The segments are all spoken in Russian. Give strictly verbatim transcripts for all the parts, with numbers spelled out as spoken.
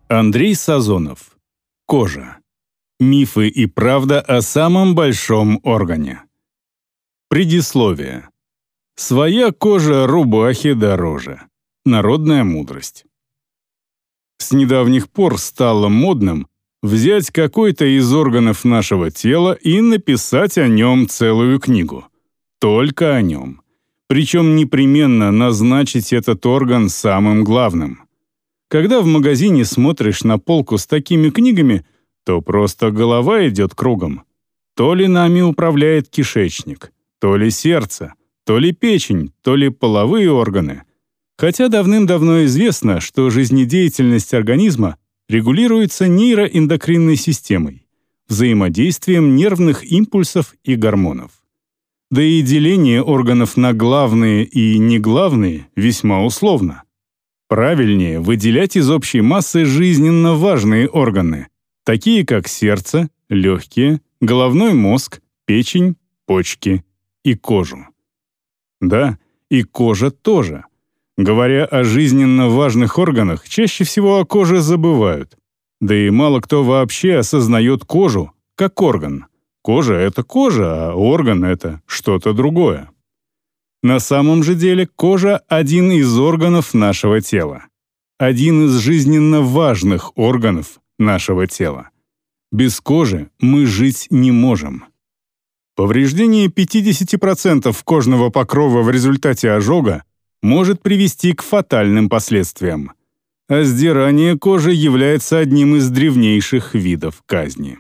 Андрей Сазонов. Кожа. Мифы и правда о самом большом органе. Предисловие. Своя кожа рубахи дороже. Народная мудрость. С недавних пор стало модным взять какой-то из органов нашего тела и написать о нем целую книгу. Только о нем. Причем непременно назначить этот орган самым главным. Когда в магазине смотришь на полку с такими книгами, то просто голова идет кругом. То ли нами управляет кишечник, то ли сердце, то ли печень, то ли половые органы. Хотя давным-давно известно, что жизнедеятельность организма регулируется нейроэндокринной системой, взаимодействием нервных импульсов и гормонов. Да и деление органов на главные и неглавные весьма условно. Правильнее выделять из общей массы жизненно важные органы, такие как сердце, легкие, головной мозг, печень, почки и кожу. Да, и кожа тоже. Говоря о жизненно важных органах, чаще всего о коже забывают. Да и мало кто вообще осознает кожу как орган. Кожа — это кожа, а орган — это что-то другое. На самом же деле кожа — один из органов нашего тела. Один из жизненно важных органов нашего тела. Без кожи мы жить не можем. Повреждение пятьдесят процентов кожного покрова в результате ожога может привести к фатальным последствиям. А сдирание кожи является одним из древнейших видов казни.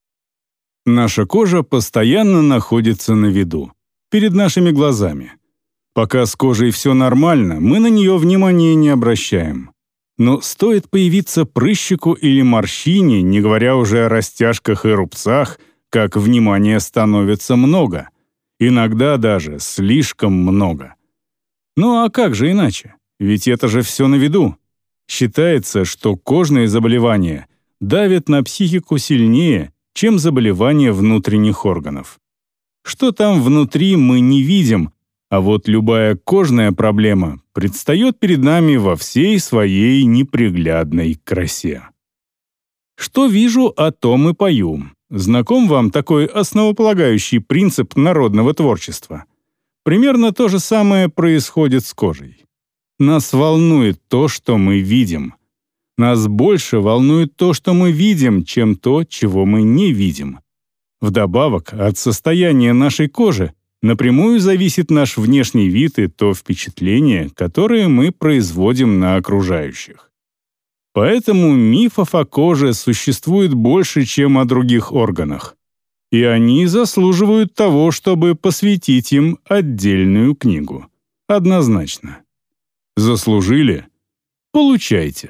Наша кожа постоянно находится на виду, перед нашими глазами. Пока с кожей все нормально, мы на нее внимания не обращаем. Но стоит появиться прыщику или морщине, не говоря уже о растяжках и рубцах, как внимания становится много. Иногда даже слишком много. Ну а как же иначе? Ведь это же все на виду. Считается, что кожные заболевания давят на психику сильнее, чем заболевания внутренних органов. Что там внутри, мы не видим, а вот любая кожная проблема предстает перед нами во всей своей неприглядной красе. Что вижу, о том и пою. Знаком вам такой основополагающий принцип народного творчества? Примерно то же самое происходит с кожей. Нас волнует то, что мы видим. Нас больше волнует то, что мы видим, чем то, чего мы не видим. Вдобавок, от состояния нашей кожи напрямую зависит наш внешний вид и то впечатление, которое мы производим на окружающих. Поэтому мифов о коже существует больше, чем о других органах. И они заслуживают того, чтобы посвятить им отдельную книгу. Однозначно. Заслужили? Получайте.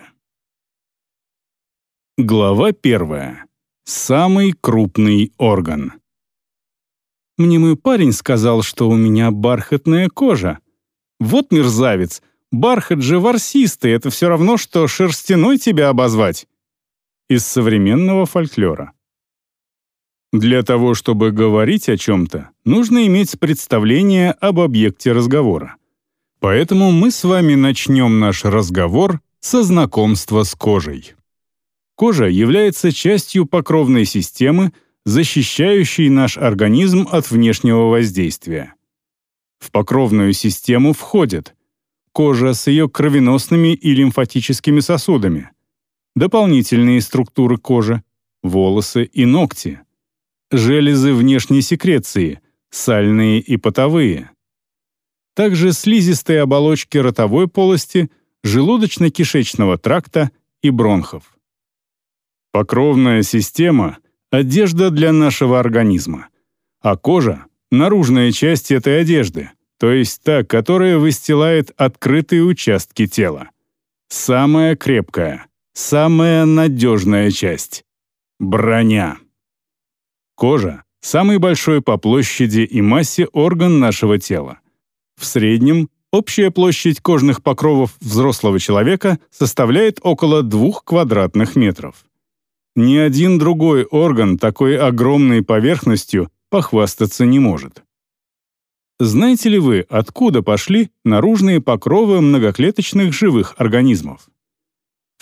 Глава первая. Самый крупный орган. Мне мой парень сказал, что у меня бархатная кожа. Вот мерзавец, бархат же ворсистый, это все равно, что шерстяной тебя обозвать. Из современного фольклора. Для того, чтобы говорить о чем-то, нужно иметь представление об объекте разговора. Поэтому мы с вами начнем наш разговор со знакомства с кожей. Кожа является частью покровной системы, защищающей наш организм от внешнего воздействия. В покровную систему входят кожа с ее кровеносными и лимфатическими сосудами, дополнительные структуры кожи, волосы и ногти, железы внешней секреции, сальные и потовые, также слизистые оболочки ротовой полости, желудочно-кишечного тракта и бронхов. Покровная система — одежда для нашего организма, а кожа — наружная часть этой одежды, то есть та, которая выстилает открытые участки тела. Самая крепкая, самая надежная часть — броня. Кожа — самый большой по площади и массе орган нашего тела. В среднем общая площадь кожных покровов взрослого человека составляет около двух квадратных метров. Ни один другой орган такой огромной поверхностью похвастаться не может. Знаете ли вы, откуда пошли наружные покровы многоклеточных живых организмов? В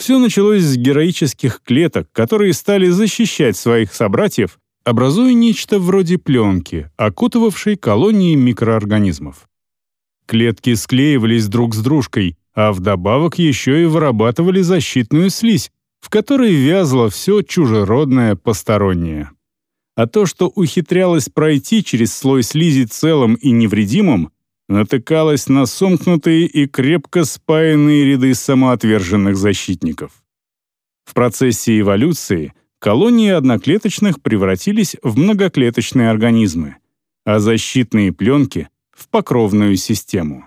Все началось с героических клеток, которые стали защищать своих собратьев, образуя нечто вроде пленки, окутывавшей колонии микроорганизмов. Клетки склеивались друг с дружкой, а вдобавок еще и вырабатывали защитную слизь, в которой вязло все чужеродное постороннее. А то, что ухитрялось пройти через слой слизи целым и невредимым, натыкалось на сомкнутые и крепко спаянные ряды самоотверженных защитников. В процессе эволюции колонии одноклеточных превратились в многоклеточные организмы, а защитные пленки — в покровную систему.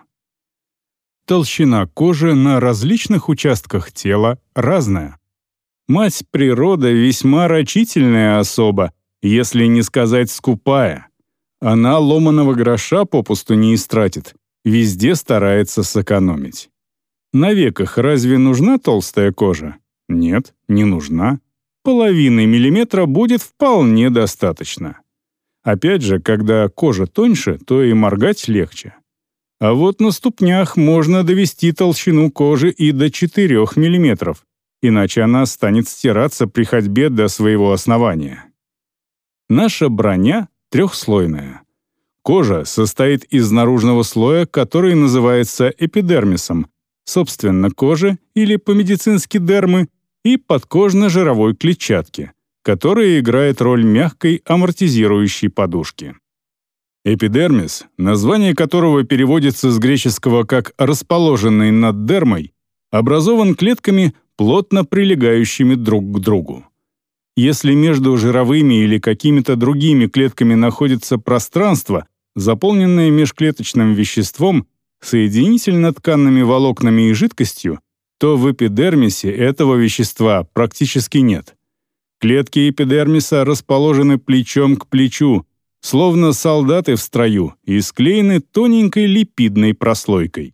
Толщина кожи на различных участках тела разная. Мать природа весьма рачительная особа, если не сказать скупая. Она ломаного гроша попусту не истратит, везде старается сэкономить. На веках разве нужна толстая кожа? Нет, не нужна. Половины миллиметра будет вполне достаточно. Опять же, когда кожа тоньше, то и моргать легче. А вот на ступнях можно довести толщину кожи и до четырёх миллиметров, иначе она станет стираться при ходьбе до своего основания. Наша броня трехслойная. Кожа состоит из наружного слоя, который называется эпидермисом, собственно, кожи или по-медицински дермы, и подкожно-жировой клетчатки, которая играет роль мягкой амортизирующей подушки. Эпидермис, название которого переводится с греческого как «расположенный над дермой», образован клетками, плотно прилегающими друг к другу. Если между жировыми или какими-то другими клетками находится пространство, заполненное межклеточным веществом, соединительно-тканными волокнами и жидкостью, то в эпидермисе этого вещества практически нет. Клетки эпидермиса расположены плечом к плечу, словно солдаты в строю, и склеены тоненькой липидной прослойкой.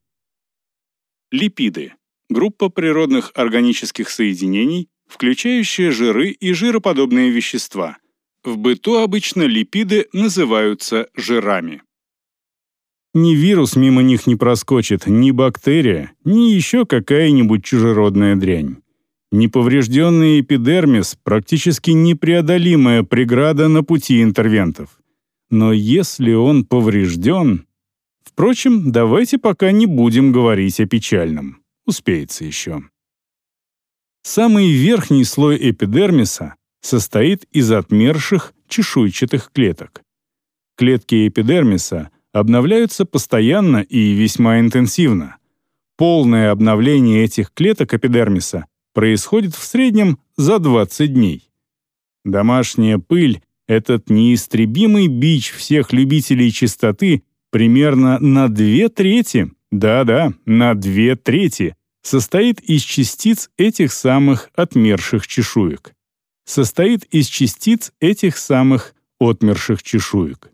Липиды — группа природных органических соединений, включающая жиры и жироподобные вещества. В быту обычно липиды называются жирами. Ни вирус мимо них не проскочит, ни бактерия, ни еще какая-нибудь чужеродная дрянь. Неповрежденный эпидермис — практически непреодолимая преграда на пути интервентов. Но если он поврежден... Впрочем, давайте пока не будем говорить о печальном. Успеется еще. Самый верхний слой эпидермиса состоит из отмерших чешуйчатых клеток. Клетки эпидермиса обновляются постоянно и весьма интенсивно. Полное обновление этих клеток эпидермиса происходит в среднем за двадцать дней. Домашняя пыль, этот неистребимый бич всех любителей чистоты, примерно на две трети, да-да, на две трети, состоит из частиц этих самых отмерших чешуек. Состоит из частиц этих самых отмерших чешуек.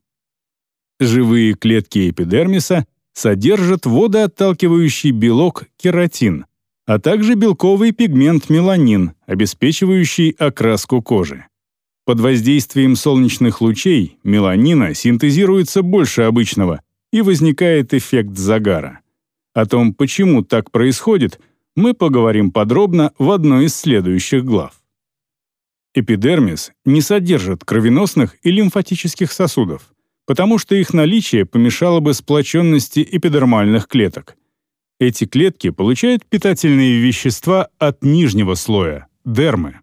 Живые клетки эпидермиса содержат водоотталкивающий белок кератин, а также белковый пигмент меланин, обеспечивающий окраску кожи. Под воздействием солнечных лучей меланина синтезируется больше обычного, и возникает эффект загара. О том, почему так происходит, мы поговорим подробно в одной из следующих глав. Эпидермис не содержит кровеносных и лимфатических сосудов, потому что их наличие помешало бы сплоченности эпидермальных клеток. Эти клетки получают питательные вещества от нижнего слоя – дермы.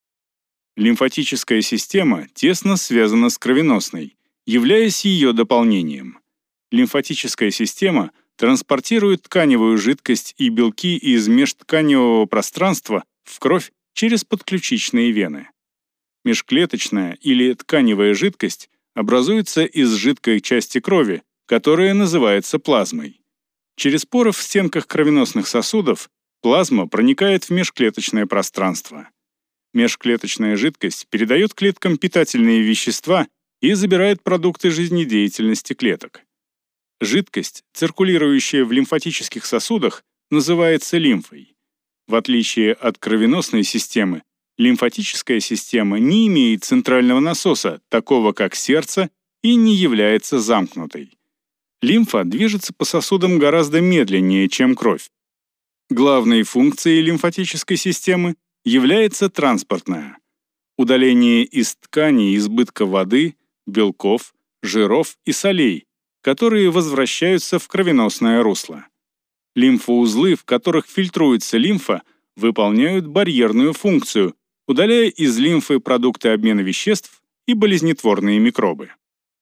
Лимфатическая система тесно связана с кровеносной, являясь ее дополнением. Лимфатическая система транспортирует тканевую жидкость и белки из межтканевого пространства в кровь через подключичные вены. Межклеточная или тканевая жидкость образуется из жидкой части крови, которая называется плазмой. Через поры в стенках кровеносных сосудов плазма проникает в межклеточное пространство. Межклеточная жидкость передает клеткам питательные вещества и забирает продукты жизнедеятельности клеток. Жидкость, циркулирующая в лимфатических сосудах, называется лимфой. В отличие от кровеносной системы, лимфатическая система не имеет центрального насоса, такого как сердце, и не является замкнутой. Лимфа движется по сосудам гораздо медленнее, чем кровь. Главной функцией лимфатической системы является транспортная. Удаление из тканей избытка воды, белков, жиров и солей, которые возвращаются в кровеносное русло. Лимфоузлы, в которых фильтруется лимфа, выполняют барьерную функцию, удаляя из лимфы продукты обмена веществ и болезнетворные микробы.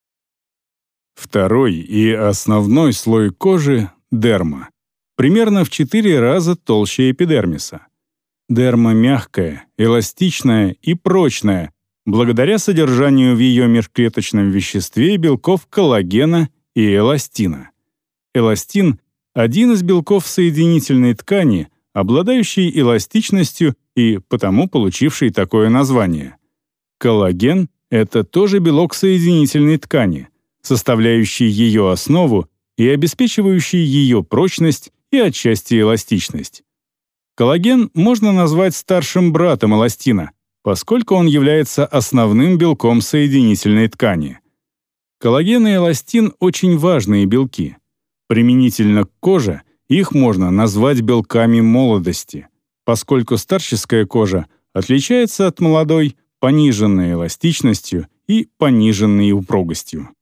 Второй и основной слой кожи – дерма. Примерно в четыре раза толще эпидермиса. Дерма мягкая, эластичная и прочная, благодаря содержанию в ее межклеточном веществе белков коллагена и эластина. Эластин – один из белков соединительной ткани, обладающий эластичностью и потому получивший такое название. Коллаген – это тоже белок соединительной ткани, составляющий ее основу и обеспечивающий ее прочность и отчасти эластичность. Коллаген можно назвать старшим братом эластина, поскольку он является основным белком соединительной ткани. Коллаген и эластин – очень важные белки. Применительно к коже их можно назвать белками молодости, поскольку старческая кожа отличается от молодой пониженной эластичностью и пониженной упругостью.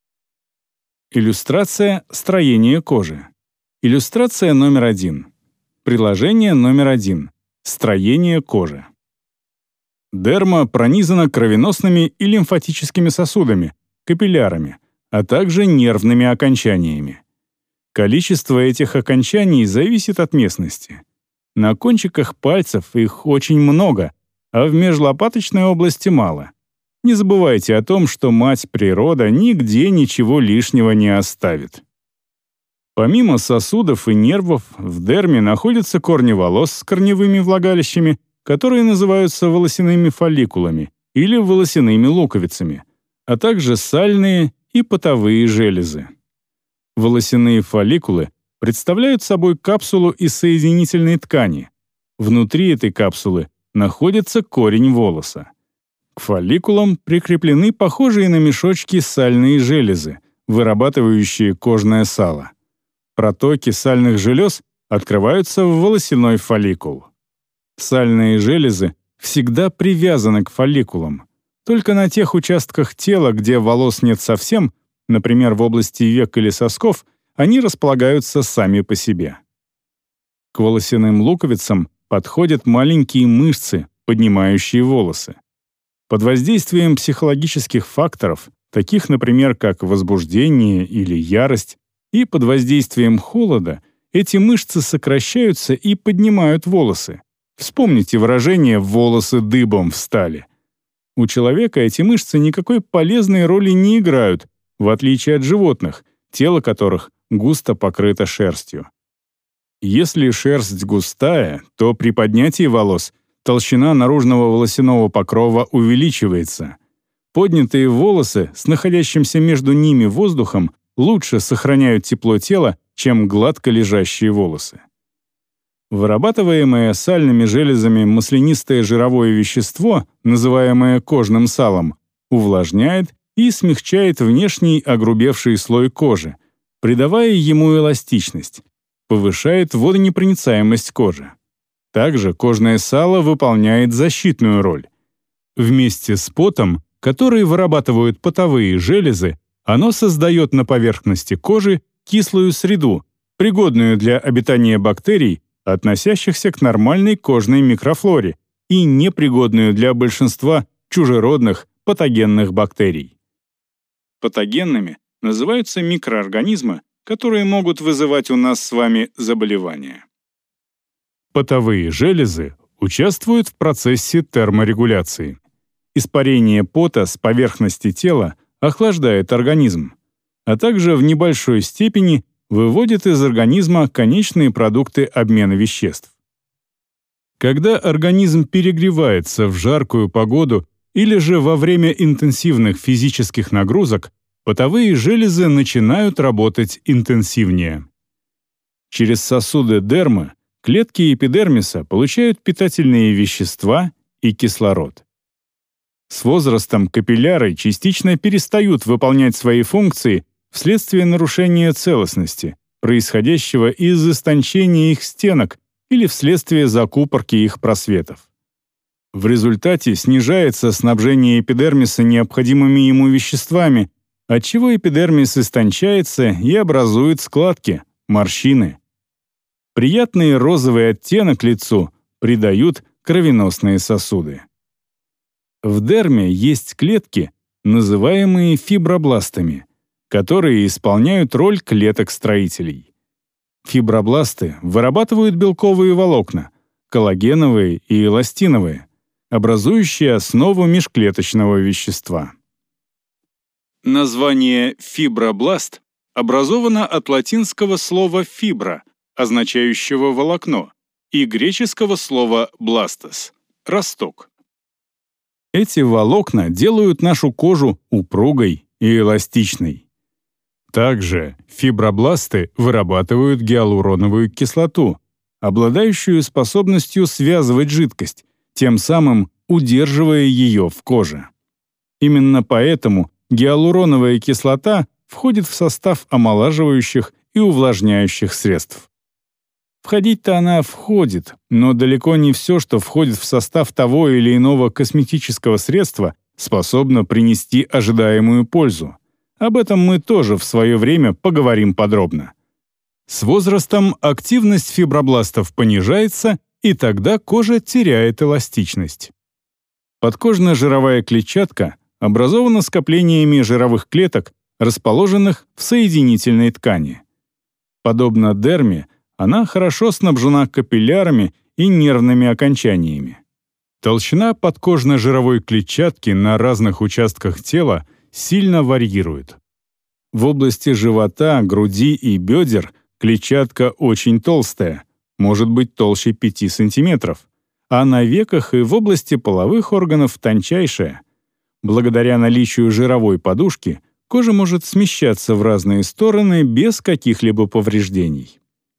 Иллюстрация строения кожи. Иллюстрация номер один. Приложение номер один. Строение кожи. Дерма пронизана кровеносными и лимфатическими сосудами, капиллярами, а также нервными окончаниями. Количество этих окончаний зависит от местности. На кончиках пальцев их очень много, а в межлопаточной области мало. Не забывайте о том, что мать природа нигде ничего лишнего не оставит. Помимо сосудов и нервов, в дерме находятся корни волос с корневыми влагалищами, которые называются волосяными фолликулами или волосяными луковицами, а также сальные и потовые железы. Волосяные фолликулы представляют собой капсулу из соединительной ткани. Внутри этой капсулы находится корень волоса. К фолликулам прикреплены похожие на мешочки сальные железы, вырабатывающие кожное сало. Протоки сальных желез открываются в волосяной фолликул. Сальные железы всегда привязаны к фолликулам. Только на тех участках тела, где волос нет совсем, например, в области век или сосков, они располагаются сами по себе. К волосяным луковицам подходят маленькие мышцы, поднимающие волосы. Под воздействием психологических факторов, таких, например, как возбуждение или ярость, и под воздействием холода эти мышцы сокращаются и поднимают волосы. Вспомните выражение «волосы дыбом встали». У человека эти мышцы никакой полезной роли не играют, в отличие от животных, тело которых густо покрыто шерстью. Если шерсть густая, то при поднятии волос толщина наружного волосяного покрова увеличивается. Поднятые волосы с находящимся между ними воздухом лучше сохраняют тепло тела, чем гладко лежащие волосы. Вырабатываемое сальными железами маслянистое жировое вещество, называемое кожным салом, увлажняет и смягчает внешний огрубевший слой кожи, придавая ему эластичность, повышает водонепроницаемость кожи. Также кожное сало выполняет защитную роль. Вместе с потом, который вырабатывают потовые железы, оно создает на поверхности кожи кислую среду, пригодную для обитания бактерий, относящихся к нормальной кожной микрофлоре, и непригодную для большинства чужеродных патогенных бактерий. Патогенными называются микроорганизмы, которые могут вызывать у нас с вами заболевания. Потовые железы участвуют в процессе терморегуляции. Испарение пота с поверхности тела охлаждает организм, а также в небольшой степени выводит из организма конечные продукты обмена веществ. Когда организм перегревается в жаркую погоду или же во время интенсивных физических нагрузок, потовые железы начинают работать интенсивнее. Через сосуды дермы клетки эпидермиса получают питательные вещества и кислород. С возрастом капилляры частично перестают выполнять свои функции вследствие нарушения целостности, происходящего из истончения их стенок или вследствие закупорки их просветов. В результате снижается снабжение эпидермиса необходимыми ему веществами, отчего эпидермис истончается и образует складки, морщины. Приятный розовый оттенок лицу придают кровеносные сосуды. В дерме есть клетки, называемые фибробластами, которые исполняют роль клеток-строителей. Фибробласты вырабатывают белковые волокна, коллагеновые и эластиновые, образующие основу межклеточного вещества. Название фибробласт образовано от латинского слова «фибра», означающего волокно, и греческого слова «бластос» — росток. Эти волокна делают нашу кожу упругой и эластичной. Также фибробласты вырабатывают гиалуроновую кислоту, обладающую способностью связывать жидкость, тем самым удерживая ее в коже. Именно поэтому гиалуроновая кислота входит в состав омолаживающих и увлажняющих средств. Входить-то она входит, но далеко не все, что входит в состав того или иного косметического средства, способно принести ожидаемую пользу. Об этом мы тоже в свое время поговорим подробно. С возрастом активность фибробластов понижается, и тогда кожа теряет эластичность. Подкожно-жировая клетчатка образована скоплениями жировых клеток, расположенных в соединительной ткани. Подобно дерме, она хорошо снабжена капиллярами и нервными окончаниями. Толщина подкожно-жировой клетчатки на разных участках тела сильно варьирует. В области живота, груди и бедер клетчатка очень толстая, может быть толще пяти сантиметров, а на веках и в области половых органов тончайшая. Благодаря наличию жировой подушки кожа может смещаться в разные стороны без каких-либо повреждений.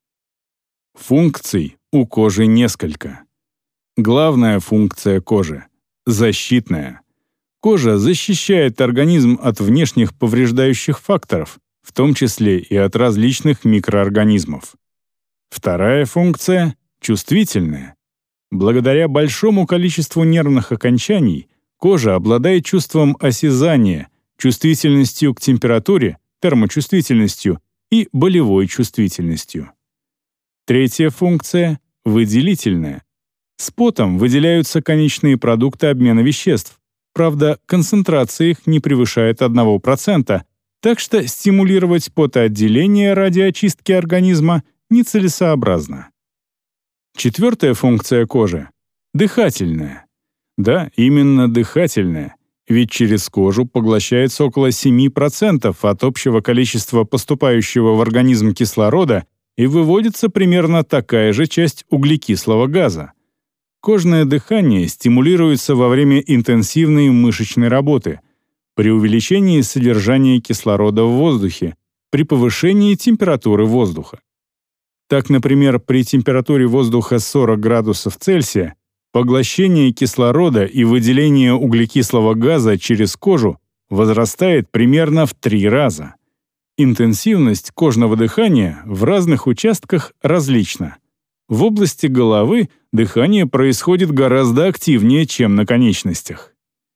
Функций у кожи несколько. Главная функция кожи — защитная. Кожа защищает организм от внешних повреждающих факторов, в том числе и от различных микроорганизмов. Вторая функция — чувствительная. Благодаря большому количеству нервных окончаний кожа обладает чувством осязания, чувствительностью к температуре, термочувствительностью и болевой чувствительностью. Третья функция — выделительная. С потом выделяются конечные продукты обмена веществ. Правда, концентрация их не превышает одного процента, так что стимулировать потоотделение ради очистки организма нецелесообразно. Четвертая функция кожи — дыхательная. Да, именно дыхательная, ведь через кожу поглощается около семи процентов от общего количества поступающего в организм кислорода и выводится примерно такая же часть углекислого газа. Кожное дыхание стимулируется во время интенсивной мышечной работы, при увеличении содержания кислорода в воздухе, при повышении температуры воздуха. Так, например, при температуре воздуха сорок градусов Цельсия поглощение кислорода и выделение углекислого газа через кожу возрастает примерно в три раза. Интенсивность кожного дыхания в разных участках различна. В области головы дыхание происходит гораздо активнее, чем на конечностях.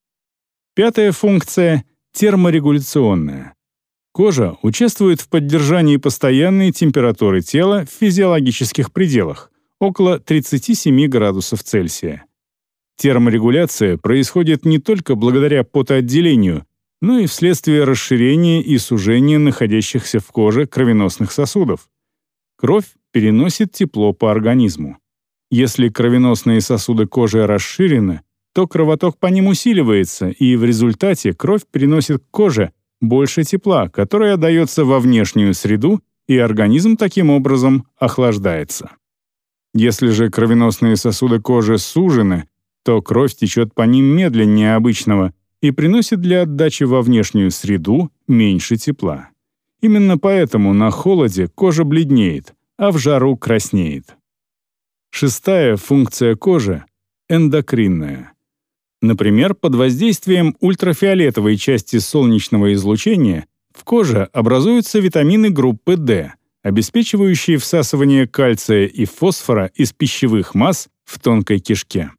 Пятая функция — терморегуляционная. Кожа участвует в поддержании постоянной температуры тела в физиологических пределах, около тридцати семи градусов Цельсия. Терморегуляция происходит не только благодаря потоотделению, но и вследствие расширения и сужения находящихся в коже кровеносных сосудов. Кровь переносит тепло по организму. Если кровеносные сосуды кожи расширены, то кровоток по ним усиливается, и в результате кровь переносит к коже больше тепла, которое отдается во внешнюю среду, и организм таким образом охлаждается. Если же кровеносные сосуды кожи сужены, то кровь течет по ним медленнее обычного и приносит для отдачи во внешнюю среду меньше тепла. Именно поэтому на холоде кожа бледнеет, а в жару краснеет. Шестая функция кожи — эндокринная. Например, под воздействием ультрафиолетовой части солнечного излучения в коже образуются витамины группы D, обеспечивающие всасывание кальция и фосфора из пищевых масс в тонкой кишке.